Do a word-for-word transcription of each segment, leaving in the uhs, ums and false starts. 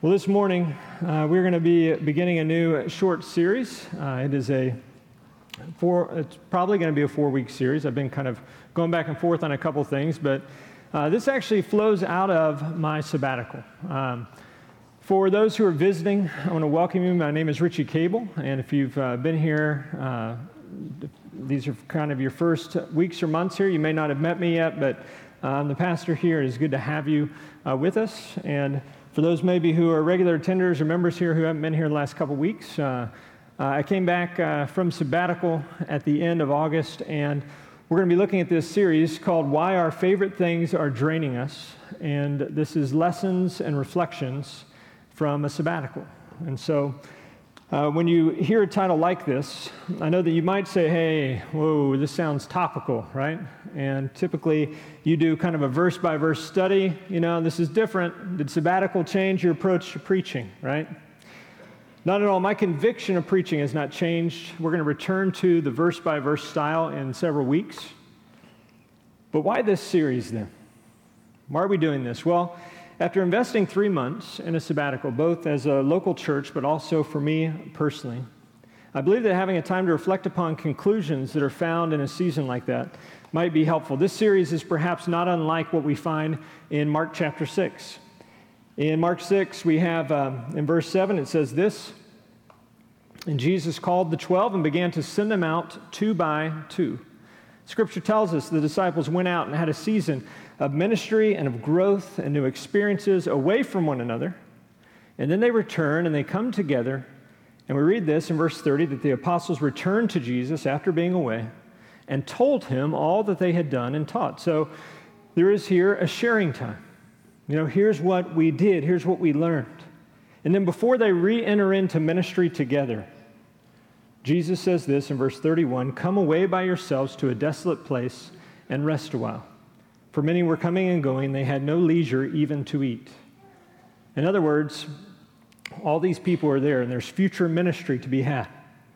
Well, this morning, uh, we're going to be beginning a new short series. Uh, it is a four, it's probably going to be a four-week series. I've been kind of going back and forth on a couple things, but uh, this actually flows out of my sabbatical. Um, for those who are visiting, I want to welcome you. My name is Richie Cable, and if you've uh, been here, uh, these are kind of your first weeks or months here. You may not have met me yet, but uh, I'm the pastor here. It is good to have you uh, with us. And for those maybe who are regular attenders or members here who haven't been here the last couple weeks, uh, uh, I came back uh, from sabbatical at the end of August, and we're going to be looking at this series called Why Our Favorite Things Are Draining Us. And this is lessons and reflections from a sabbatical. And so uh, when you hear a title like this, I know that you might say, hey, whoa, this sounds topical, right? And typically you do kind of a verse-by-verse study. You know, this is different. Did sabbatical change your approach to preaching, right? Not at all. My conviction of preaching has not changed. We're going to return to the verse-by-verse style in several weeks. But why this series then? Why are we doing this? Well, after investing three months in a sabbatical, both as a local church, but also for me personally, I believe that having a time to reflect upon conclusions that are found in a season like that might be helpful. This series is perhaps not unlike what we find in Mark chapter six. In Mark six, we have, um, in verse seven, it says this, "And Jesus called the twelve and began to send them out two by two." Scripture tells us the disciples went out and had a season of ministry and of growth and new experiences away from one another. And then they return and they come together. And we read this in verse thirty, that the apostles returned to Jesus after being away and told him all that they had done and taught. So there is here a sharing time. You know, here's what we did. Here's what we learned. And then before they re-enter into ministry together, Jesus says this in verse thirty-one, "Come away by yourselves to a desolate place and rest a while. For many were coming and going, they had no leisure even to eat." In other words, all these people are there, and there's future ministry to be had.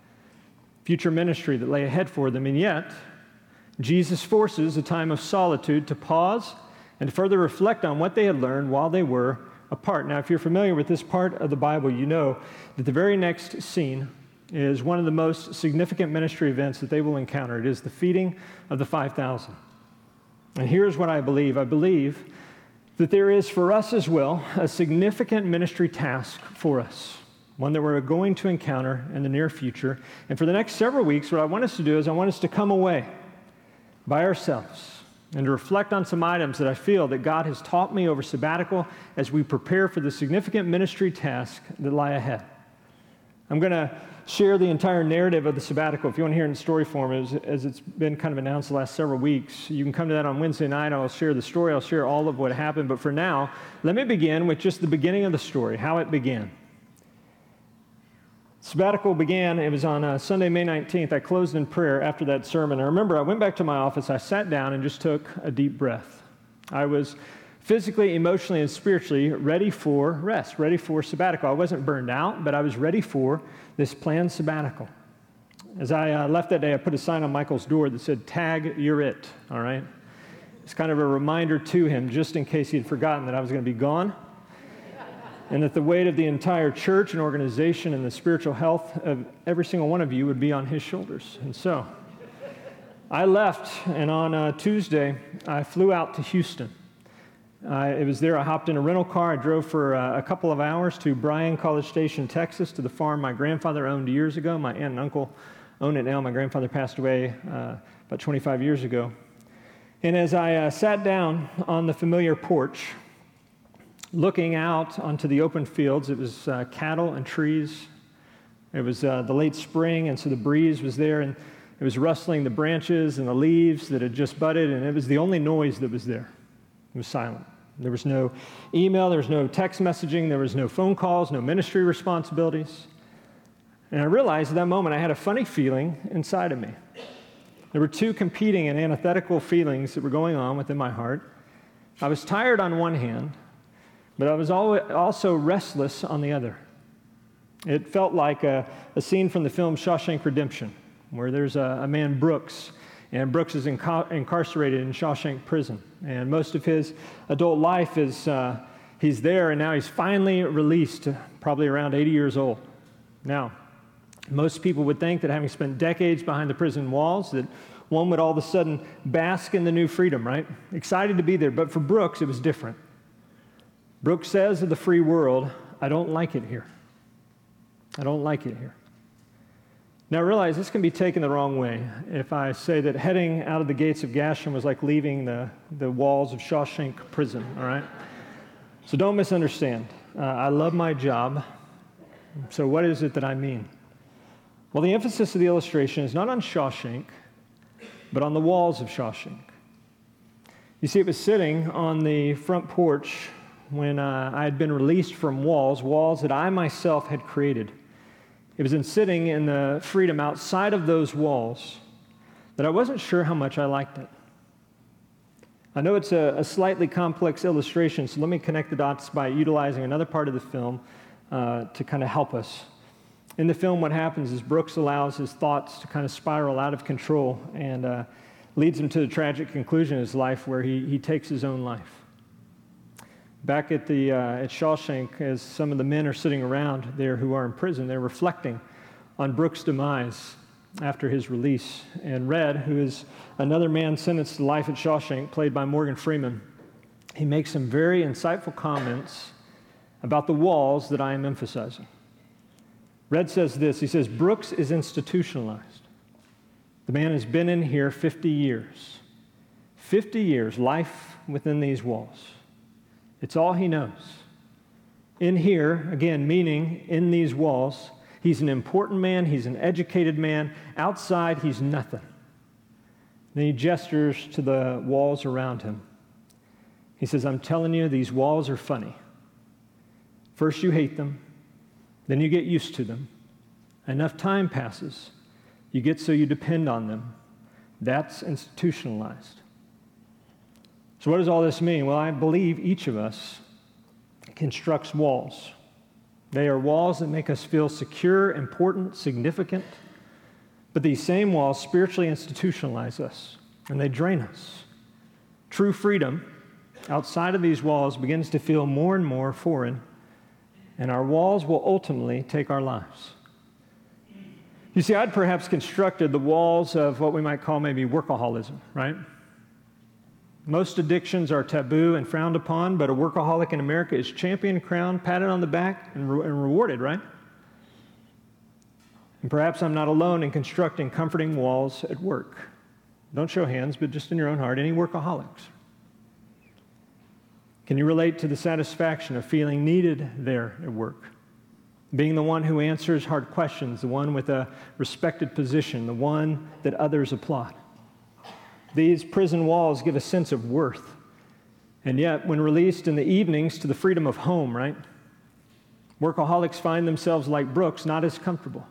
Future ministry that lay ahead for them, and yet, Jesus forces a time of solitude to pause and to further reflect on what they had learned while they were apart. Now, if you're familiar with this part of the Bible, you know that the very next scene is one of the most significant ministry events that they will encounter. It is the feeding of the five thousand. And here's what I believe. I believe that there is for us as well a significant ministry task for us, one that we're going to encounter in the near future. And for the next several weeks, what I want us to do is I want us to come away by ourselves and to reflect on some items that I feel that God has taught me over sabbatical as we prepare for the significant ministry task that lie ahead. I'm going to share the entire narrative of the sabbatical. If you want to hear it in story form, as, as it's been kind of announced the last several weeks, you can come to that on Wednesday night. I'll share the story. I'll share all of what happened. But for now, let me begin with just the beginning of the story, how it began. Sabbatical began, it was on uh, Sunday, May nineteenth. I closed in prayer after that sermon. I remember I went back to my office, I sat down and just took a deep breath. I was physically, emotionally, and spiritually ready for rest, ready for sabbatical. I wasn't burned out, but I was ready for this planned sabbatical. As I uh, left that day, I put a sign on Michael's door that said, "Tag, you're it," all right? It's kind of a reminder to him, just in case he had forgotten that I was going to be gone, and that the weight of the entire church and organization and the spiritual health of every single one of you would be on his shoulders. And so I left, and on uh, Tuesday, I flew out to Houston. Uh, it was there, I hopped in a rental car, I drove for uh, a couple of hours to Bryan, College Station, Texas, to the farm my grandfather owned years ago. My aunt and uncle own it now. My grandfather passed away uh, about twenty-five years ago. And as I uh, sat down on the familiar porch, looking out onto the open fields, it was uh, cattle and trees. It was uh, the late spring, and so the breeze was there, and it was rustling the branches and the leaves that had just budded, and it was the only noise that was there. It was silent. There was no email, there was no text messaging, there was no phone calls, no ministry responsibilities. And I realized at that moment I had a funny feeling inside of me. There were two competing and antithetical feelings that were going on within my heart. I was tired on one hand, but I was also restless on the other. It felt like a, a scene from the film Shawshank Redemption, where there's a, a man, Brooks, and Brooks is inca- incarcerated in Shawshank Prison. And most of his adult life is uh, he's there, and now he's finally released, probably around eighty years old. Now, most people would think that having spent decades behind the prison walls, that one would all of a sudden bask in the new freedom, right? Excited to be there. But for Brooks, it was different. Brooks says of the free world, I don't like it here. I don't like it here. Now, realize this can be taken the wrong way if I say that heading out of the gates of Gasham was like leaving the, the walls of Shawshank prison, all right? So don't misunderstand. Uh, I love my job. So what is it that I mean? Well, the emphasis of the illustration is not on Shawshank, but on the walls of Shawshank. You see, it was sitting on the front porch when uh, I had been released from walls, walls that I myself had created. It was in sitting in the freedom outside of those walls that I wasn't sure how much I liked it. I know it's a, a slightly complex illustration, so let me connect the dots by utilizing another part of the film uh, to kind of help us. In the film, what happens is Brooks allows his thoughts to kind of spiral out of control and uh, leads him to the tragic conclusion of his life where he, he takes his own life. Back at the uh, at Shawshank, as some of the men are sitting around there who are in prison, they're reflecting on Brooks' demise after his release. And Red, who is another man sentenced to life at Shawshank, played by Morgan Freeman, he makes some very insightful comments about the walls that I am emphasizing. Red says this, he says, Brooks is institutionalized. The man has been in here fifty years. fifty years, life within these walls. It's all he knows. In here, again, meaning in these walls, he's an important man, he's an educated man. Outside, he's nothing. Then he gestures to the walls around him. He says, I'm telling you, these walls are funny. First you hate them, then you get used to them. Enough time passes, you get so you depend on them. That's institutionalized. So what does all this mean? Well, I believe each of us constructs walls. They are walls that make us feel secure, important, significant. But these same walls spiritually institutionalize us, and they drain us. True freedom outside of these walls begins to feel more and more foreign, and our walls will ultimately take our lives. You see, I'd perhaps constructed the walls of what we might call maybe workaholism, right? Most addictions are taboo and frowned upon, but a workaholic in America is championed, crowned, patted on the back, and, re- and rewarded, right? And perhaps I'm not alone in constructing comforting walls at work. Don't show hands, but just in your own heart, any workaholics. Can you relate to the satisfaction of feeling needed there at work? Being the one who answers hard questions, the one with a respected position, the one that others applaud. These prison walls give a sense of worth. And yet, when released in the evenings to the freedom of home, right? Workaholics find themselves like Brooks, not as comfortable.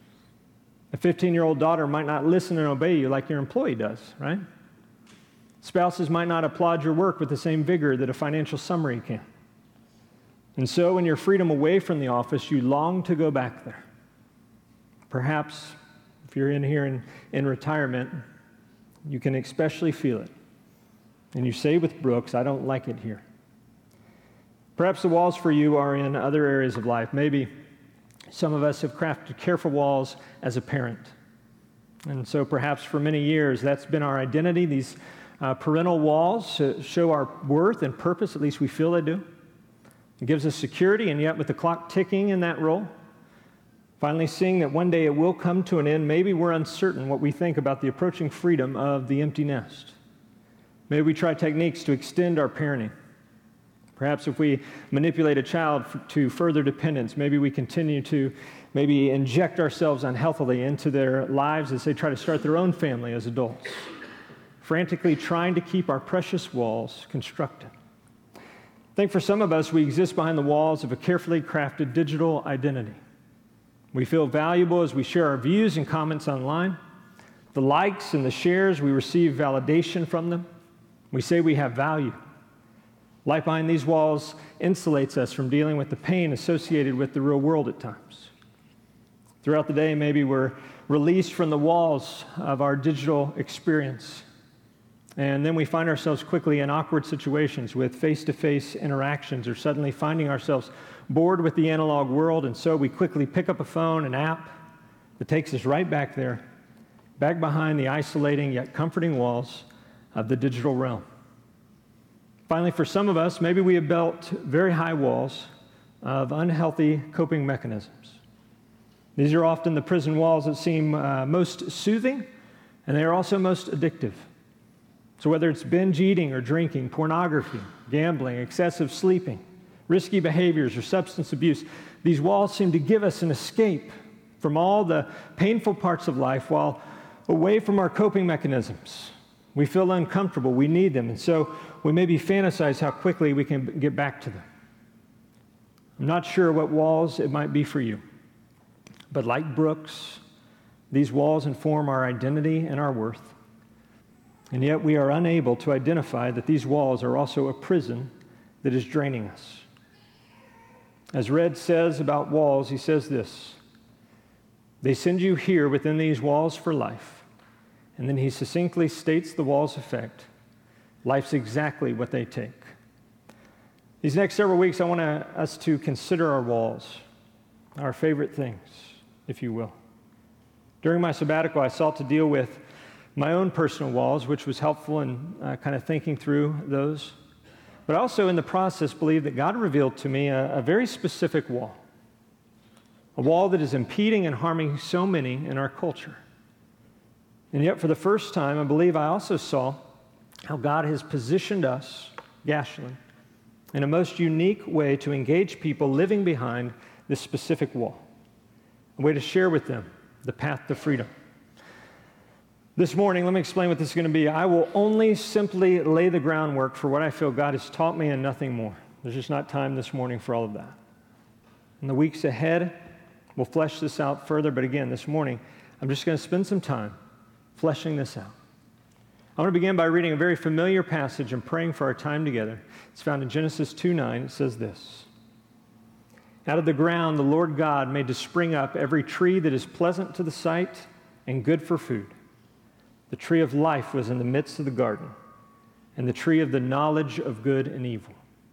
A fifteen-year-old daughter might not listen and obey you like your employee does, right? Spouses might not applaud your work with the same vigor that a financial summary can. And so, in your freedom away from the office, you long to go back there. Perhaps, if you're in here in, in retirement, you can especially feel it. And you say with Brooks, I don't like it here. Perhaps the walls for you are in other areas of life. Maybe some of us have crafted careful walls as a parent. And so perhaps for many years that's been our identity. These uh, parental walls show our worth and purpose, at least we feel they do. It gives us security, and yet with the clock ticking in that role, finally seeing that one day it will come to an end, maybe we're uncertain what we think about the approaching freedom of the empty nest. Maybe we try techniques to extend our parenting. Perhaps if we manipulate a child f- to further dependence, maybe we continue to maybe inject ourselves unhealthily into their lives as they try to start their own family as adults, frantically trying to keep our precious walls constructed. I think for some of us, we exist behind the walls of a carefully crafted digital identity. We feel valuable as we share our views and comments online. The likes and the shares, we receive validation from them. We say we have value. Life behind these walls insulates us from dealing with the pain associated with the real world at times. Throughout the day, maybe we're released from the walls of our digital experience. And then we find ourselves quickly in awkward situations with face-to-face interactions, or suddenly finding ourselves bored with the analog world, and so we quickly pick up a phone, an app that takes us right back there, back behind the isolating yet comforting walls of the digital realm. Finally, for some of us, maybe we have built very high walls of unhealthy coping mechanisms. These are often the prison walls that seem uh, most soothing, and they are also most addictive. So whether it's binge eating or drinking, pornography, gambling, excessive sleeping, risky behaviors, or substance abuse, these walls seem to give us an escape from all the painful parts of life while away from our coping mechanisms. We feel uncomfortable, we need them, and so we maybe fantasize how quickly we can get back to them. I'm not sure what walls it might be for you, but like Brooks, these walls inform our identity and our worth. And yet we are unable to identify that these walls are also a prison that is draining us. As Red says about walls, he says this: they send you here within these walls for life. And then he succinctly states the wall's effect. Life's exactly what they take. These next several weeks, I want to, us to consider our walls, our favorite things, if you will. During my sabbatical, I sought to deal with my own personal walls, which was helpful in uh, kind of thinking through those. But I also, in the process, believe that God revealed to me a, a very specific wall, a wall that is impeding and harming so many in our culture. And yet, for the first time, I believe I also saw how God has positioned us, Gashland, in a most unique way to engage people living behind this specific wall, a way to share with them the path to freedom. This morning, let me explain what this is going to be. I will only simply lay the groundwork for what I feel God has taught me and nothing more. There's just not time this morning for all of that. In the weeks ahead, we'll flesh this out further, but again, this morning, I'm just going to spend some time fleshing this out. I want to begin by reading a very familiar passage and praying for our time together. It's found in Genesis two nine. It says this: out of the ground the Lord God made to spring up every tree that is pleasant to the sight and good for food. The tree of life was in the midst of the garden, and the tree of the knowledge of good and evil.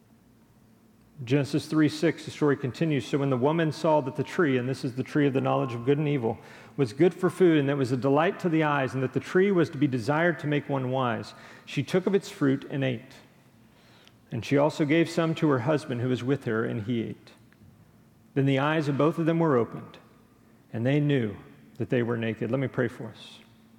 Genesis three six, the story continues. So when the woman saw that the tree, and this is the tree of the knowledge of good and evil, was good for food, and that was a delight to the eyes, and that the tree was to be desired to make one wise, she took of its fruit and ate. And she also gave some to her husband who was with her, and he ate. Then the eyes of both of them were opened, and they knew that they were naked. Let me pray for us.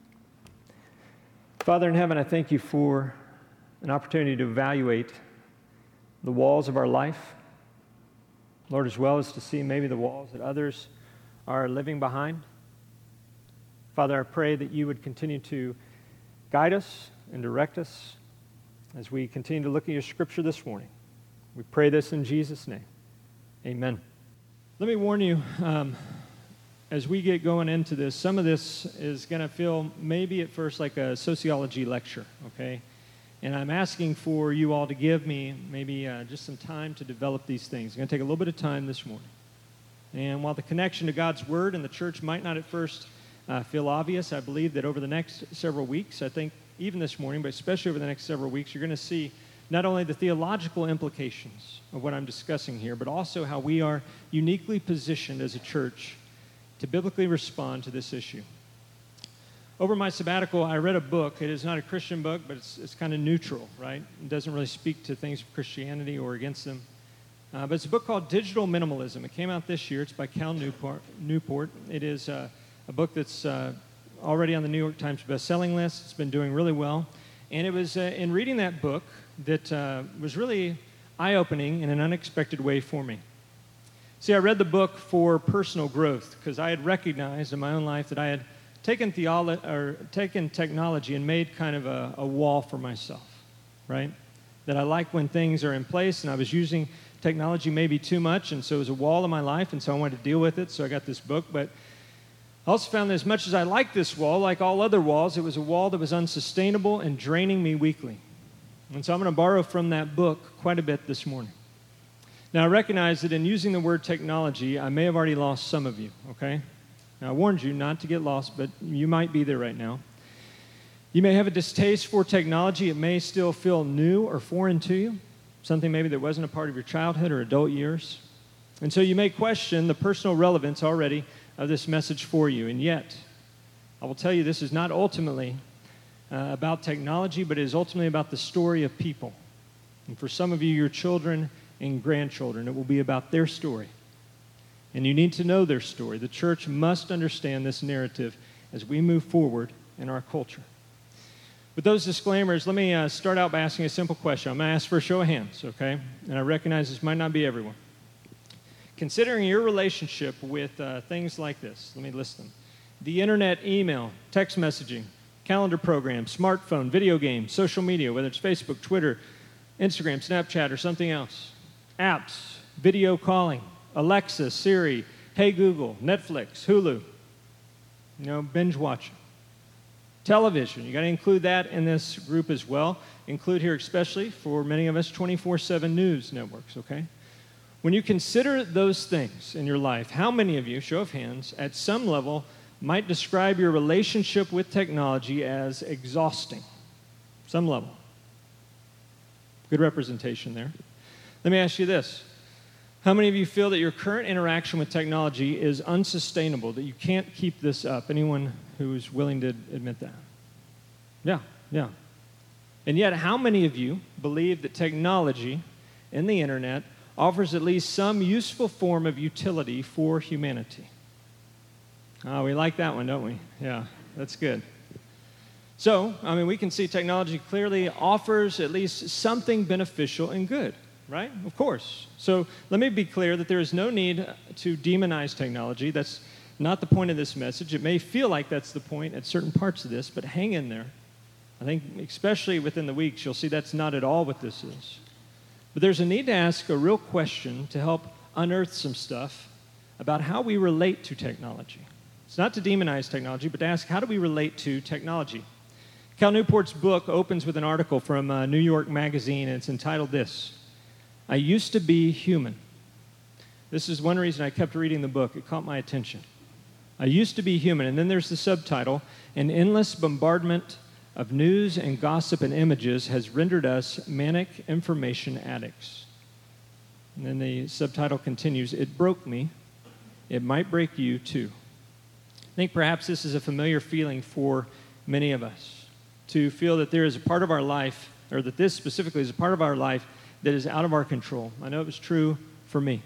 Father in heaven, I thank you for an opportunity to evaluate the walls of our life, Lord, as well as to see maybe the walls that others are living behind. Father, I pray that you would continue to guide us and direct us as we continue to look at your scripture this morning. We pray this in Jesus' name. Amen. Let me warn you, um, as we get going into this, some of this is going to feel maybe at first like a sociology lecture, okay? And I'm asking for you all to give me maybe uh, just some time to develop these things. It's going to take a little bit of time this morning. And while the connection to God's Word and the church might not at first uh, feel obvious, I believe that over the next several weeks, I think even this morning, but especially over the next several weeks, you're going to see not only the theological implications of what I'm discussing here, but also how we are uniquely positioned as a church to biblically respond to this issue. Over my sabbatical, I read a book. It is not a Christian book, but it's, it's kind of neutral, right? It doesn't really speak to things of Christianity or against them. Uh, but it's a book called Digital Minimalism. It came out this year. It's by Cal Newport. Newport. It is uh, a book that's uh, already on the New York Times bestselling list. It's been doing really well. And it was uh, in reading that book that uh, was really eye-opening in an unexpected way for me. See, I read the book for personal growth because I had recognized in my own life that I had taken theolo- or taken technology and made kind of a, a wall for myself, right? That I like when things are in place, and I was using technology maybe too much, and so it was a wall in my life, and so I wanted to deal with it, so I got this book. But I also found that as much as I liked this wall, like all other walls, it was a wall that was unsustainable and draining me weekly. And so I'm going to borrow from that book quite a bit this morning. Now, I recognize that in using the word technology, I may have already lost some of you, okay? Now, I warned you not to get lost, but you might be there right now. You may have a distaste for technology. It may still feel new or foreign to you, something maybe that wasn't a part of your childhood or adult years. And so you may question the personal relevance already of this message for you. And yet, I will tell you this is not ultimately uh, about technology, but it is ultimately about the story of people. And for some of you, your children and grandchildren, it will be about their story. And you need to know their story. The church must understand this narrative as we move forward in our culture. With those disclaimers, let me uh, start out by asking a simple question. I'm going to ask for a show of hands, okay? And I recognize this might not be everyone. Considering your relationship with uh, things like this, let me list them. The internet, email, text messaging, calendar programs, smartphone, video games, social media, whether it's Facebook, Twitter, Instagram, Snapchat, or something else. Apps, video calling, Alexa, Siri, Hey Google, Netflix, Hulu, you know, binge watching. Television, you got to include that in this group as well. Include here especially for many of us twenty-four seven news networks, okay? When you consider those things in your life, how many of you, show of hands, at some level might describe your relationship with technology as exhausting? Some level. Good representation there. Let me ask you this. How many of you feel that your current interaction with technology is unsustainable, that you can't keep this up? Anyone who is willing to admit that? Yeah, yeah. And yet, how many of you believe that technology and the internet offers at least some useful form of utility for humanity? Oh, we like that one, don't we? Yeah, that's good. So, I mean, we can see technology clearly offers at least something beneficial and good, right? Of course. So let me be clear that there is no need to demonize technology. That's not the point of this message. It may feel like that's the point at certain parts of this, but hang in there. I think especially within the weeks, you'll see that's not at all what this is. But there's a need to ask a real question to help unearth some stuff about how we relate to technology. It's not to demonize technology, but to ask, how do we relate to technology? Cal Newport's book opens with an article from uh, New York Magazine, and it's entitled this, I Used to Be Human. This is one reason I kept reading the book. It caught my attention. I used to be human. And then there's the subtitle, An Endless Bombardment of News and Gossip and Images Has Rendered Us Manic Information Addicts. And then the subtitle continues, It broke me. It might break you too. I think perhaps this is a familiar feeling for many of us, to feel that there is a part of our life, or that this specifically is a part of our life that is out of our control. I know it was true for me.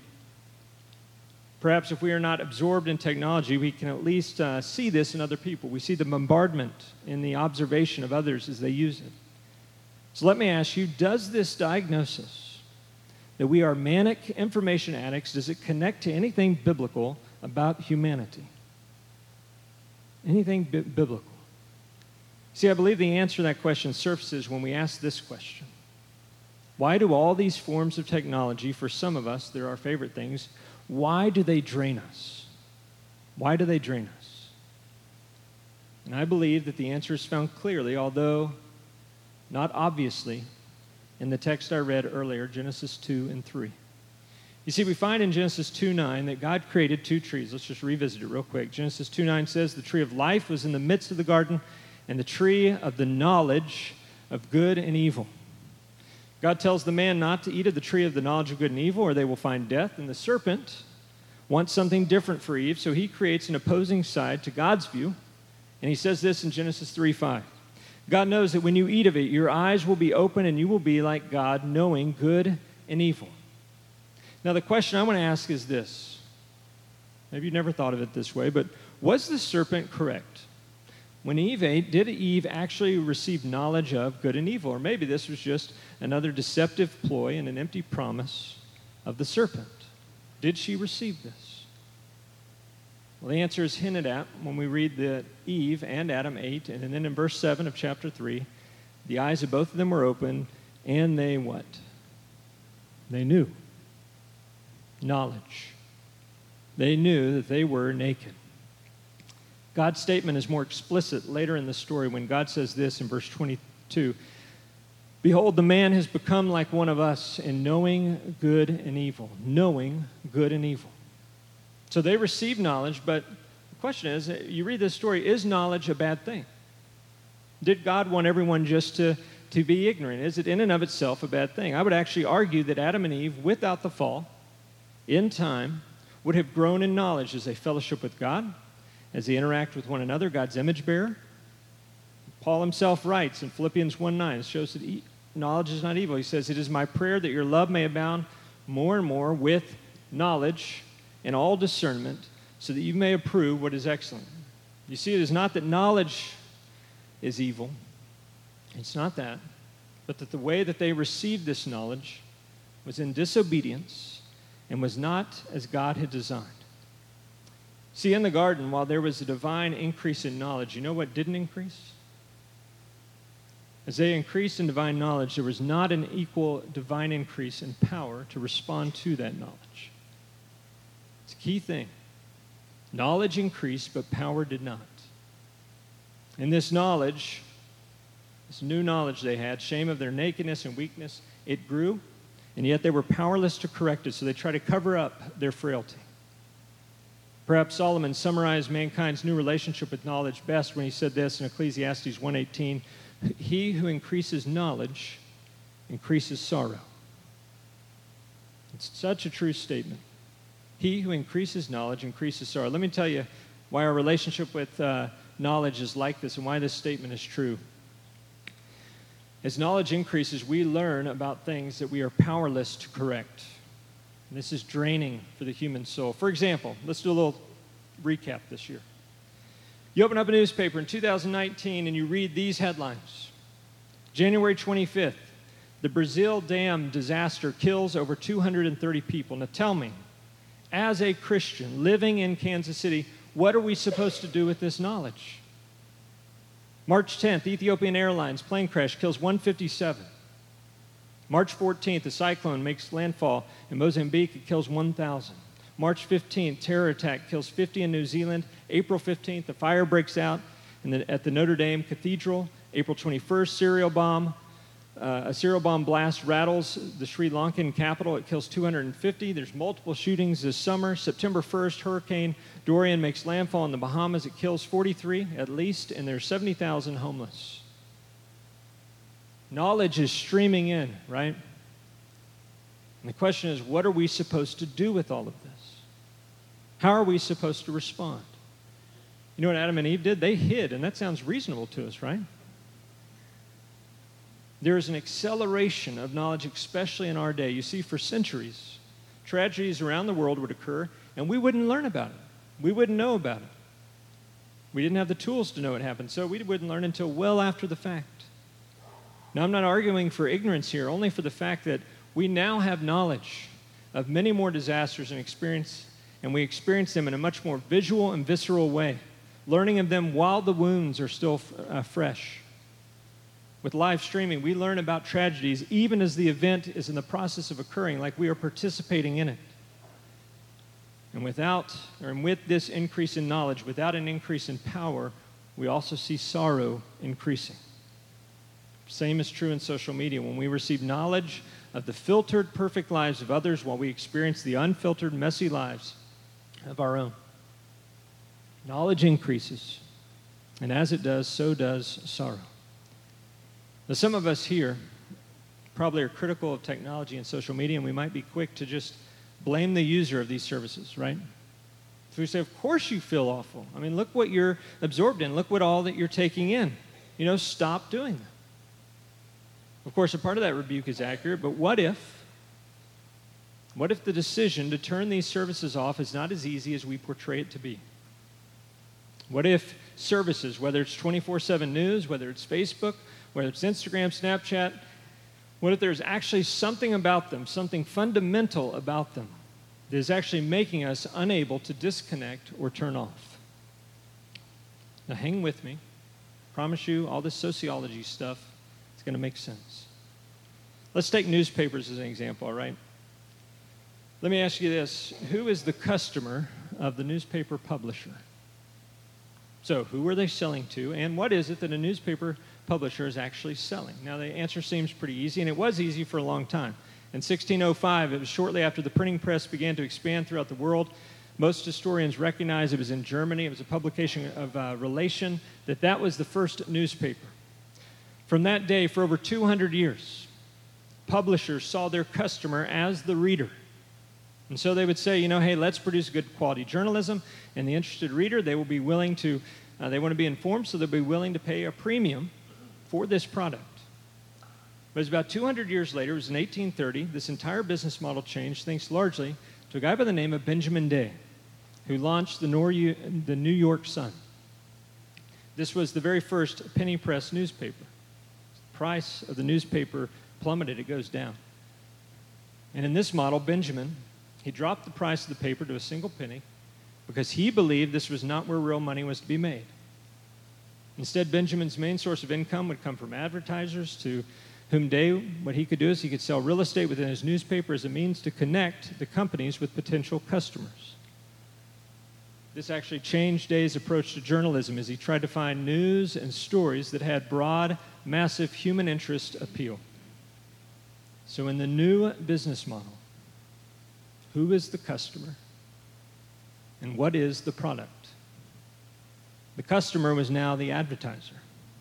Perhaps if we are not absorbed in technology, we can at least uh, see this in other people. We see the bombardment in the observation of others as they use it. So let me ask you, does this diagnosis that we are manic information addicts, does it connect to anything biblical about humanity? Anything bi- biblical? See, I believe the answer to that question surfaces when we ask this question. Why do all these forms of technology, for some of us, they're our favorite things, why do they drain us? Why do they drain us? And I believe that the answer is found clearly, although not obviously, in the text I read earlier, Genesis two and three. You see, we find in Genesis two nine that God created two trees. Let's just revisit it real quick. Genesis two nine says, the tree of life was in the midst of the garden, and the tree of the knowledge of good and evil. God tells the man not to eat of the tree of the knowledge of good and evil, or they will find death. And the serpent wants something different for Eve, so he creates an opposing side to God's view. And he says this in Genesis three five. God knows that when you eat of it, your eyes will be open and you will be like God, knowing good and evil. Now, the question I want to ask is this. Maybe you never thought of it this way, but was the serpent correct? When Eve ate, did Eve actually receive knowledge of good and evil? Or maybe this was just another deceptive ploy and an empty promise of the serpent. Did she receive this? Well, the answer is hinted at when we read that Eve and Adam ate, and then in verse seven of chapter three, the eyes of both of them were open, and they what? They knew. Knowledge. They knew that they were naked. God's statement is more explicit later in the story when God says this in verse twenty-two. Behold, the man has become like one of us in knowing good and evil. Knowing good and evil. So they received knowledge, but the question is, you read this story, is knowledge a bad thing? Did God want everyone just to, to be ignorant? Is it in and of itself a bad thing? I would actually argue that Adam and Eve, without the fall, in time, would have grown in knowledge as they fellowship with God, as they interact with one another, God's image bearer. Paul himself writes in Philippians one nine, it shows that e- knowledge is not evil. He says, "It is my prayer that your love may abound more and more with knowledge and all discernment, so that you may approve what is excellent." You see, it is not that knowledge is evil. It's not that. But that the way that they received this knowledge was in disobedience and was not as God had designed. See, in the garden, while there was a divine increase in knowledge, you know what didn't increase? As they increased in divine knowledge, there was not an equal divine increase in power to respond to that knowledge. It's a key thing. Knowledge increased, but power did not. And this knowledge, this new knowledge they had, shame of their nakedness and weakness, it grew, and yet they were powerless to correct it, so they tried to cover up their frailty. Perhaps Solomon summarized mankind's new relationship with knowledge best when he said this in Ecclesiastes one eighteen, "He who increases knowledge increases sorrow." It's such a true statement. He who increases knowledge increases sorrow. Let me tell you why our relationship with uh, knowledge is like this and why this statement is true. As knowledge increases, we learn about things that we are powerless to correct. And this is draining for the human soul. For example, let's do a little recap this year. You open up a newspaper in two thousand nineteen and you read these headlines. January twenty-fifth, the Brazil Dam disaster kills over two hundred thirty people. Now tell me, as a Christian living in Kansas City, what are we supposed to do with this knowledge? March tenth, Ethiopian Airlines plane crash kills one hundred fifty-seven. March fourteenth, a cyclone makes landfall in Mozambique. It kills one thousand. March fifteenth, terror attack kills fifty in New Zealand. April fifteenth, a fire breaks out in the, at the Notre Dame Cathedral. April twenty-first, serial bomb. Uh, a serial bomb blast rattles the Sri Lankan capital. It kills two hundred fifty. There's multiple shootings this summer. September first, Hurricane Dorian makes landfall in the Bahamas. It kills forty-three at least, and there's seventy thousand homeless. Knowledge is streaming in, right? And the question is, what are we supposed to do with all of this? How are we supposed to respond? You know what Adam and Eve did? They hid, and that sounds reasonable to us, right? There is an acceleration of knowledge, especially in our day. You see, for centuries, tragedies around the world would occur, and we wouldn't learn about it. We wouldn't know about it. We didn't have the tools to know it happened, so we wouldn't learn until well after the fact. Now, I'm not arguing for ignorance here, only for the fact that we now have knowledge of many more disasters and experience, and we experience them in a much more visual and visceral way, learning of them while the wounds are still uh, fresh. With live streaming, we learn about tragedies even as the event is in the process of occurring, like we are participating in it. And without, or with this increase in knowledge, without an increase in power, we also see sorrow increasing. Same is true in social media. When we receive knowledge of the filtered, perfect lives of others while we experience the unfiltered, messy lives of our own. Knowledge increases, and as it does, so does sorrow. Now, some of us here probably are critical of technology and social media, and we might be quick to just blame the user of these services, right? So we say, of course you feel awful. I mean, look what you're absorbed in. Look what all that you're taking in. You know, stop doing that. Of course, a part of that rebuke is accurate, but what if, what if the decision to turn these services off is not as easy as we portray it to be? What if services, whether it's twenty-four seven news, whether it's Facebook, whether it's Instagram, Snapchat, what if there's actually something about them, something fundamental about them that is actually making us unable to disconnect or turn off? Now hang with me. I promise you, all this sociology stuff, it's going to make sense. Let's take newspapers as an example, all right? Let me ask you this. Who is the customer of the newspaper publisher? So who are they selling to, and what is it that a newspaper publisher is actually selling? Now, the answer seems pretty easy, and it was easy for a long time. In sixteen oh five, it was shortly after the printing press began to expand throughout the world. Most historians recognize it was in Germany. It was a publication of uh, relation, that that was the first newspaper. From that day, for over two hundred years, publishers saw their customer as the reader. And so they would say, you know, hey, let's produce good quality journalism, and the interested reader, they will be willing to, uh, they want to be informed, so they'll be willing to pay a premium for this product. But it was about two hundred years later, it was in eighteen thirty, this entire business model changed thanks largely to a guy by the name of Benjamin Day, who launched the, Nor- the New York Sun. This was the very first penny press newspaper. The price of the newspaper plummeted, it goes down. And in this model, Benjamin, he dropped the price of the paper to a single penny because he believed this was not where real money was to be made. Instead, Benjamin's main source of income would come from advertisers, to whom Day, what he could do is he could sell real estate within his newspaper as a means to connect the companies with potential customers. This actually changed Day's approach to journalism as he tried to find news and stories that had broad, massive human interest appeal. So in the new business model, who is the customer and what is the product? The customer was now the advertiser.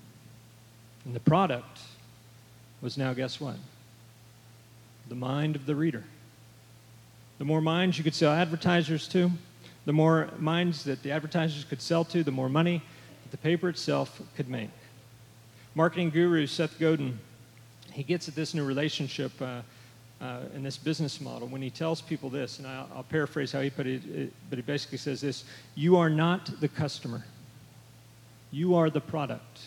And the product was now, guess what? The mind of the reader. The more minds you could sell advertisers to, the more minds that the advertisers could sell to, the more money that the paper itself could make. Marketing guru Seth Godin, he gets at this new relationship uh, uh, in this business model when he tells people this, and I'll, I'll paraphrase how he put it, it, but he basically says this: you are not the customer. You are the product.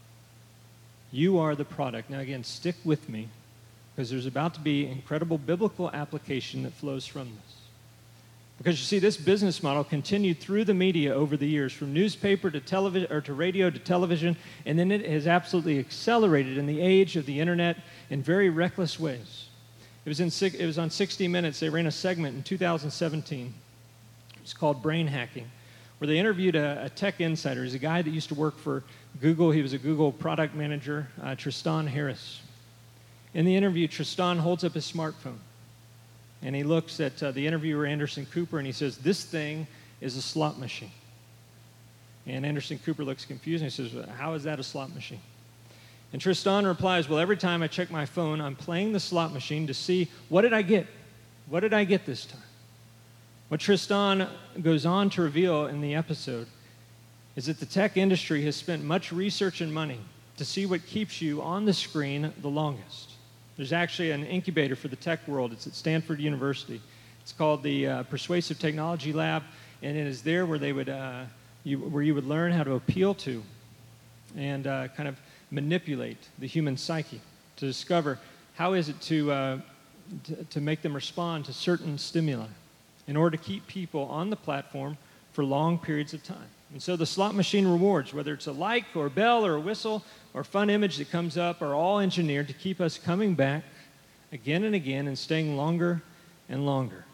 You are the product. Now again, stick with me, because there's about to be incredible biblical application that flows from this. Because you see, this business model continued through the media over the years, from newspaper to television, or to radio to television, and then it has absolutely accelerated in the age of the internet in very reckless ways. It was, in, it was on sixty minutes. They ran a segment in two thousand seventeen. It's called Brain Hacking, where they interviewed a, a tech insider. He's a guy that used to work for Google. He was a Google product manager, uh, Tristan Harris. In the interview, Tristan holds up his smartphone, and he looks at uh, the interviewer, Anderson Cooper, and he says, "This thing is a slot machine." And Anderson Cooper looks confused, and he says, "How is that a slot machine?" And Tristan replies, "Well, every time I check my phone, I'm playing the slot machine to see, what did I get? What did I get this time?" What Tristan goes on to reveal in the episode is that the tech industry has spent much research and money to see what keeps you on the screen the longest. There's actually an incubator for the tech world. It's at Stanford University. It's called the uh, Persuasive Technology Lab, and it is there where they would, uh, you, where you would learn how to appeal to and uh, kind of manipulate the human psyche to discover how is it to, uh, to, to make them respond to certain stimuli in order to keep people on the platform for long periods of time. And so the slot machine rewards, whether it's a like or a bell or a whistle or a fun image that comes up, are all engineered to keep us coming back again and again and staying longer and longer.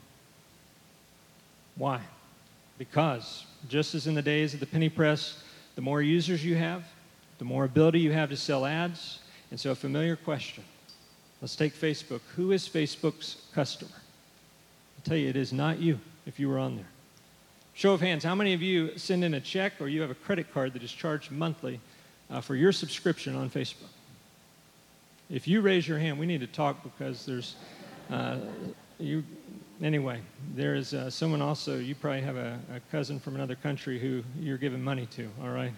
Why? Because just as in the days of the penny press, the more users you have, the more ability you have to sell ads. And so a familiar question. Let's take Facebook. Who is Facebook's customer? I'll tell you, it is not you if you were on there. Show of hands, how many of you send in a check or you have a credit card that is charged monthly uh, for your subscription on Facebook? If you raise your hand, we need to talk, because there's, uh, you, anyway, there is uh, someone also, you probably have a, a cousin from another country who you're giving money to, all right?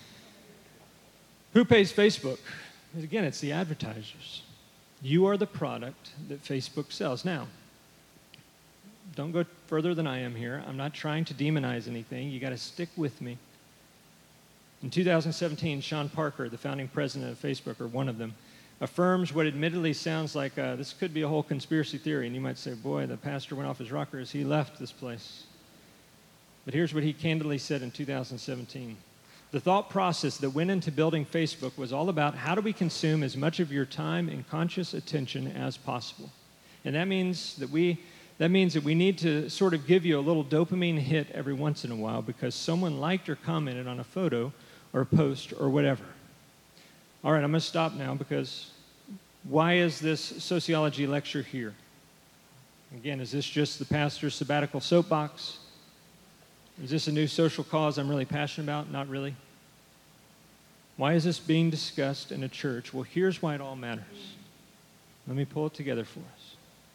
Who pays Facebook? Again, it's the advertisers. You are the product that Facebook sells. Now, don't go further than I am here. I'm not trying to demonize anything. You got to stick with me. In two thousand seventeen, Sean Parker, the founding president of Facebook, or one of them, affirms what admittedly sounds like uh, this could be a whole conspiracy theory. And you might say, boy, the pastor went off his rocker as he left this place. But here's what he candidly said in two thousand seventeen. The thought process that went into building Facebook was all about how do we consume as much of your time and conscious attention as possible. And that means that we that means that we need to sort of give you a little dopamine hit every once in a while because someone liked or commented on a photo or a post or whatever. All right, I'm going to stop now, because why is this sociology lecture here? Again, is this just the pastor's sabbatical soapbox? Is this a new social cause I'm really passionate about? Not really. Why is this being discussed in a church? Well, here's why it all matters. Let me pull it together for us.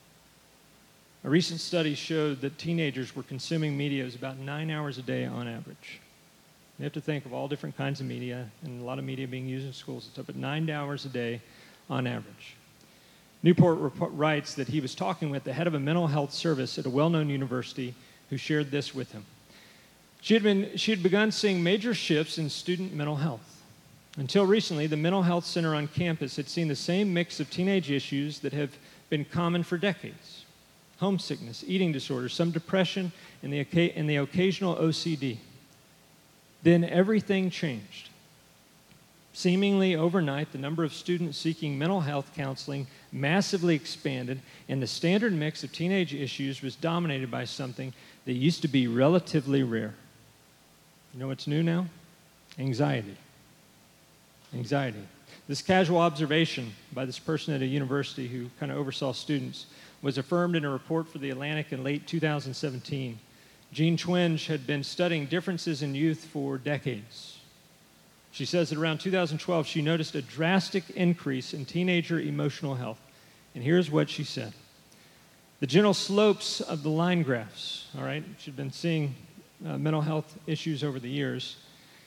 A recent study showed that teenagers were consuming media about nine hours a day on average. You have to think of all different kinds of media, and a lot of media being used in schools and stuff, but nine hours a day on average. Newport report writes that he was talking with the head of a mental health service at a well-known university who shared this with him. She had, been, she had begun seeing major shifts in student mental health. Until recently, the mental health center on campus had seen the same mix of teenage issues that have been common for decades. Homesickness, eating disorders, some depression, and the, and the occasional O C D. Then everything changed. Seemingly overnight, the number of students seeking mental health counseling massively expanded, and the standard mix of teenage issues was dominated by something that used to be relatively rare. You know what's new now? Anxiety. Anxiety. This casual observation by this person at a university who kind of oversaw students was affirmed in a report for The Atlantic in late two thousand seventeen. Jean Twenge had been studying differences in youth for decades. She says that around two thousand twelve, she noticed a drastic increase in teenager emotional health. And here's what she said. The gentle slopes of the line graphs, all right, she'd been seeing uh, mental health issues over the years.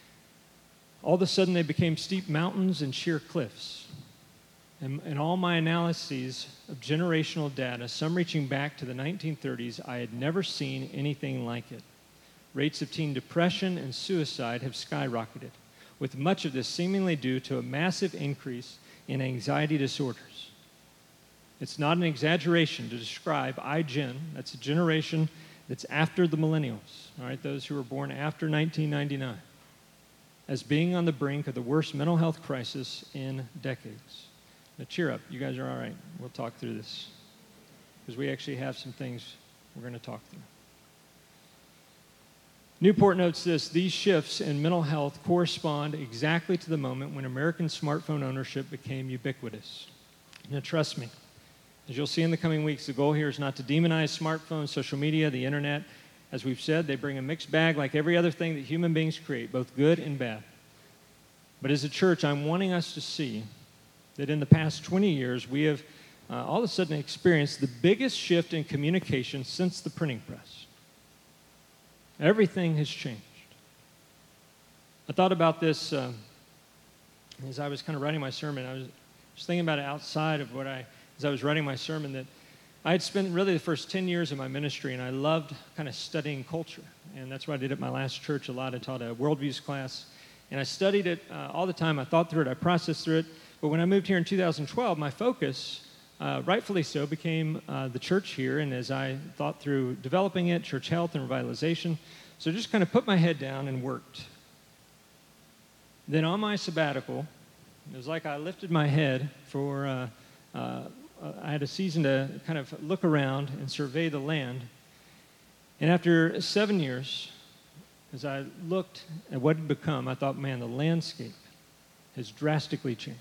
All of a sudden, they became steep mountains and sheer cliffs. And in all my analyses of generational data, some reaching back to the nineteen thirties, I had never seen anything like it. Rates of teen depression and suicide have skyrocketed, with much of this seemingly due to a massive increase in anxiety disorders. It's not an exaggeration to describe iGen, that's a generation that's after the millennials, all right, those who were born after nineteen ninety-nine, as being on the brink of the worst mental health crisis in decades. Now cheer up, you guys are all right. We'll talk through this, because we actually have some things we're going to talk through. Newport notes this: these shifts in mental health correspond exactly to the moment when American smartphone ownership became ubiquitous. Now trust me, as you'll see in the coming weeks, the goal here is not to demonize smartphones, social media, the internet. As we've said, they bring a mixed bag like every other thing that human beings create, both good and bad. But as a church, I'm wanting us to see that in the past twenty years, we have uh, all of a sudden experienced the biggest shift in communication since the printing press. Everything has changed. I thought about this uh, as I was kind of writing my sermon. I was just thinking about it outside of what I, as I was writing my sermon, that I had spent really the first ten years of my ministry, and I loved kind of studying culture. And that's what I did at my last church a lot. I taught a worldviews class, and I studied it uh, all the time. I thought through it, I processed through it. But when I moved here in two thousand twelve, my focus, uh, rightfully so, became uh, the church here. And as I thought through developing it, church health and revitalization, so just kind of put my head down and worked. Then on my sabbatical, it was like I lifted my head for, uh, uh, I had a season to kind of look around and survey the land. And after seven years, as I looked at what had become, I thought, man, the landscape has drastically changed.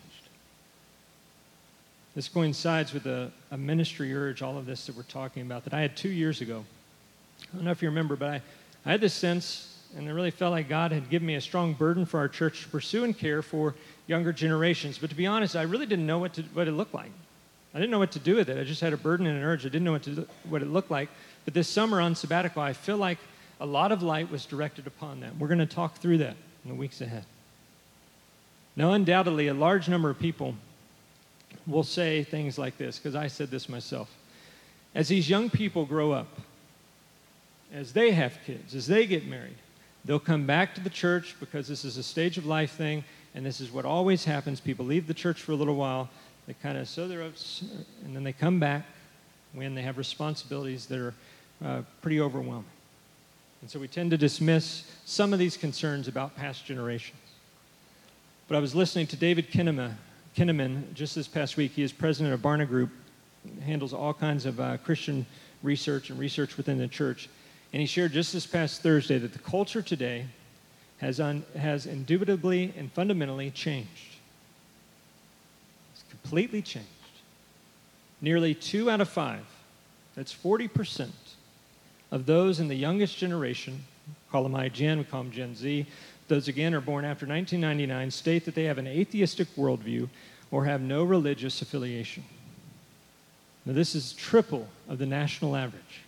This coincides with a, a ministry urge, all of this that we're talking about, that I had two years ago. I don't know if you remember, but I, I had this sense, and I really felt like God had given me a strong burden for our church to pursue and care for younger generations. But to be honest, I really didn't know what, to, what it looked like. I didn't know what to do with it. I just had a burden and an urge. I didn't know what, to, what it looked like. But this summer on sabbatical, I feel like a lot of light was directed upon that. We're going to talk through that in the weeks ahead. Now, undoubtedly, a large number of people will say things like this, because I said this myself. As these young people grow up, as they have kids, as they get married, they'll come back to the church because this is a stage of life thing, and this is what always happens. People leave the church for a little while, they kind of sow their oats, and then they come back when they have responsibilities that are uh, pretty overwhelming. And so we tend to dismiss some of these concerns about past generations. But I was listening to David Kinnaman, Kinnaman just this past week. He is president of Barna Group, handles all kinds of uh, Christian research and research within the church. And he shared just this past Thursday that the culture today has, un, has indubitably and fundamentally changed. It's completely changed. Nearly two out of five, that's forty percent, of those in the youngest generation, call them iGen, we call them Gen Z. Those, again, are born after nineteen ninety-nine, state that they have an atheistic worldview or have no religious affiliation. Now, this is triple of the national average.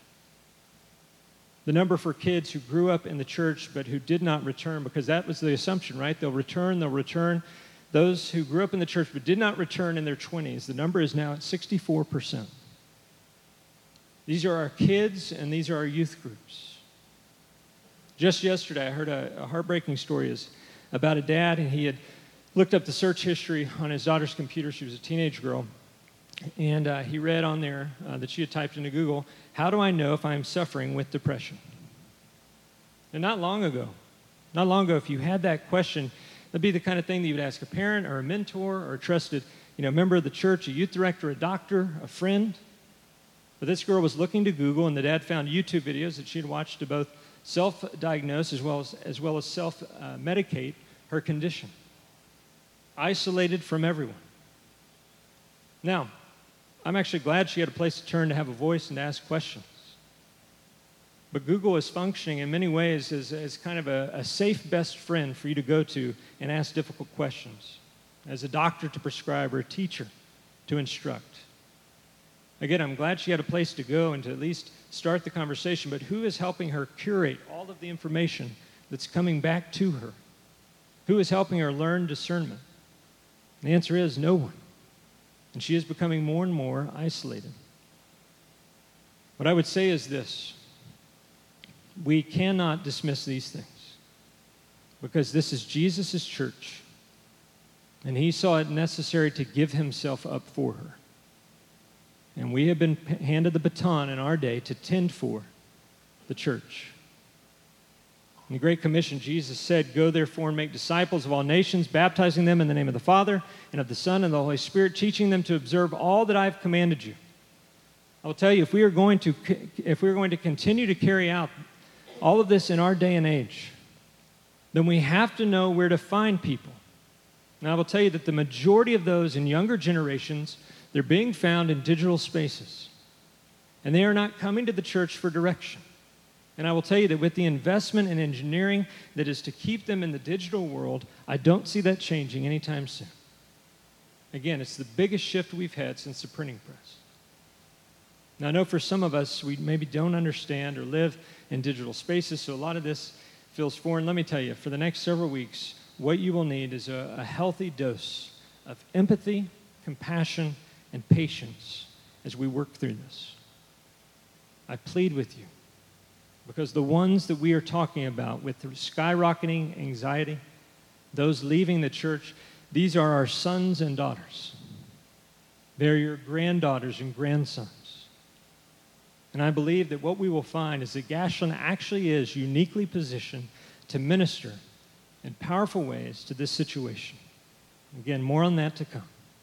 The number for kids who grew up in the church but who did not return, because that was the assumption, right? They'll return, they'll return. Those who grew up in the church but did not return in their twenties, the number is now at sixty-four percent. These are our kids, and these are our youth groups. Just yesterday, I heard a, a heartbreaking story is about a dad, and he had looked up the search history on his daughter's computer. She was a teenage girl, and uh, he read on there uh, that she had typed into Google, "How do I know if I'm suffering with depression?" And not long ago, not long ago, if you had that question, that'd be the kind of thing that you would ask a parent or a mentor or a trusted, you know, member of the church, a youth director, a doctor, a friend. But this girl was looking to Google, and the dad found YouTube videos that she had watched to both self-diagnose as well as, as well as self-medicate her condition, isolated from everyone. Now, I'm actually glad she had a place to turn to have a voice and to ask questions. But Google is functioning in many ways as, as kind of a, a safe best friend for you to go to and ask difficult questions, as a doctor to prescribe or a teacher to instruct. Again, I'm glad she had a place to go and to at least start the conversation, but who is helping her curate all of the information that's coming back to her? Who is helping her learn discernment? The answer is no one. And she is becoming more and more isolated. What I would say is this: we cannot dismiss these things, because this is Jesus' church, and he saw it necessary to give himself up for her. And we have been handed the baton in our day to tend for the church. In the Great Commission, Jesus said, "Go therefore and make disciples of all nations, baptizing them in the name of the Father and of the Son and the Holy Spirit, teaching them to observe all that I have commanded you." I will tell you, if we are going to, if we are going to continue to carry out all of this in our day and age, then we have to know where to find people. And I will tell you that the majority of those in younger generations, they're being found in digital spaces. And they are not coming to the church for direction. And I will tell you that with the investment in engineering that is to keep them in the digital world, I don't see that changing anytime soon. Again, it's the biggest shift we've had since the printing press. Now, I know for some of us, we maybe don't understand or live in digital spaces, so a lot of this feels foreign. Let me tell you, for the next several weeks, what you will need is a, a healthy dose of empathy, compassion, and patience as we work through this. I plead with you, because the ones that we are talking about with the skyrocketing anxiety, those leaving the church, these are our sons and daughters. They're your granddaughters and grandsons. And I believe that what we will find is that Gashlin actually is uniquely positioned to minister in powerful ways to this situation. Again, more on that to come.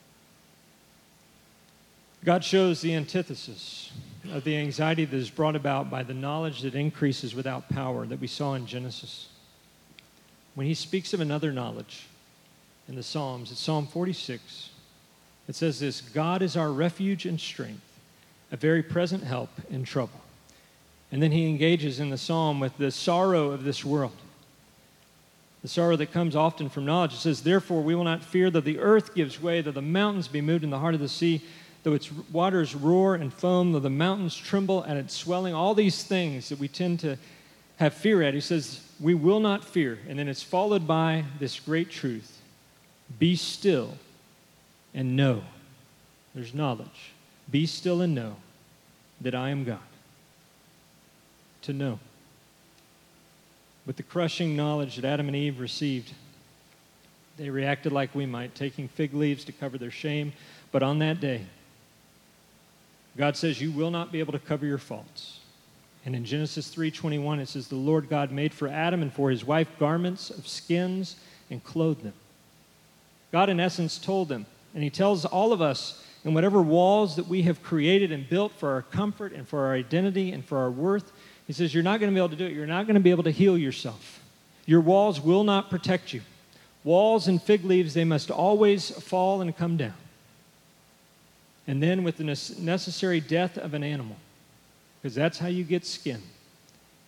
God shows the antithesis of the anxiety that is brought about by the knowledge that increases without power that we saw in Genesis. When he speaks of another knowledge in the Psalms, it's Psalm forty-six, it says this: "God is our refuge and strength, a very present help in trouble." And then he engages in the psalm with the sorrow of this world, the sorrow that comes often from knowledge. It says, "Therefore we will not fear, though the earth gives way, though the mountains be moved in the heart of the sea, though its waters roar and foam, though the mountains tremble at its swelling." All these things that we tend to have fear at, he says, we will not fear. And then it's followed by this great truth: be still and know. There's knowledge. Be still and know that I am God. To know. With the crushing knowledge that Adam and Eve received, they reacted like we might, taking fig leaves to cover their shame. But on that day, God says you will not be able to cover your faults. And in Genesis three twenty-one, it says, "The Lord God made for Adam and for his wife garments of skins and clothed them." God, in essence, told them, and he tells all of us, in whatever walls that we have created and built for our comfort and for our identity and for our worth, he says, you're not going to be able to do it. You're not going to be able to heal yourself. Your walls will not protect you. Walls and fig leaves, they must always fall and come down. And then with the necessary death of an animal, because that's how you get skin,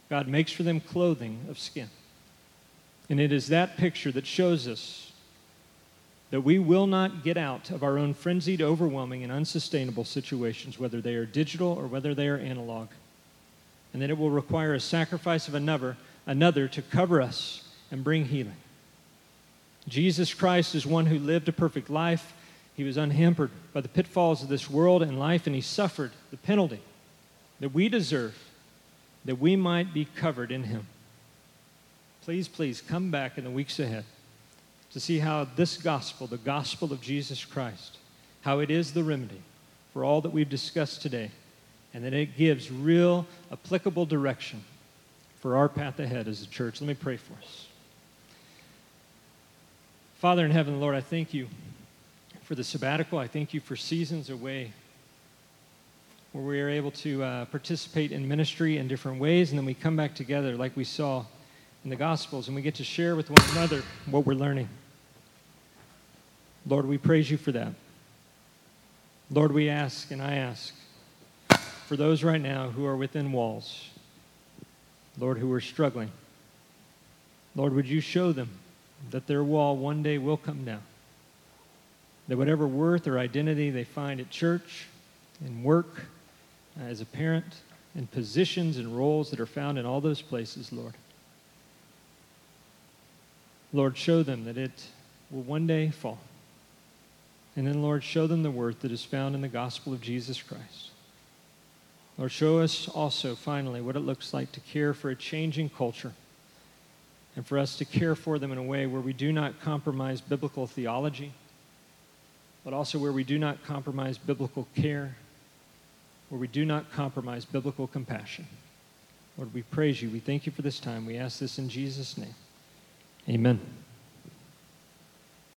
God makes for them clothing of skin. And it is that picture that shows us that we will not get out of our own frenzied, overwhelming, and unsustainable situations, whether they are digital or whether they are analog. And that it will require a sacrifice of another, another to cover us and bring healing. Jesus Christ is one who lived a perfect life. He was unhampered by the pitfalls of this world and life, and he suffered the penalty that we deserve, that we might be covered in him. Please, please come back in the weeks ahead to see how this gospel, the gospel of Jesus Christ, how it is the remedy for all that we've discussed today, and that it gives real applicable direction for our path ahead as a church. Let me pray for us. Father in heaven, Lord, I thank you for the sabbatical. I thank you for seasons away where we are able to uh, participate in ministry in different ways, and then we come back together like we saw in the Gospels, and we get to share with one another what we're learning. Lord, we praise you for that. Lord, we ask, and I ask, for those right now who are within walls, Lord, who are struggling, Lord, would you show them that their wall one day will come down, that whatever worth or identity they find at church, in work, as a parent, in positions and roles that are found in all those places, Lord, Lord, show them that it will one day fall. And then, Lord, show them the worth that is found in the gospel of Jesus Christ. Lord, show us also, finally, what it looks like to care for a changing culture and for us to care for them in a way where we do not compromise biblical theology, but also where we do not compromise biblical care, where we do not compromise biblical compassion. Lord, we praise you. We thank you for this time. We ask this in Jesus' name. Amen.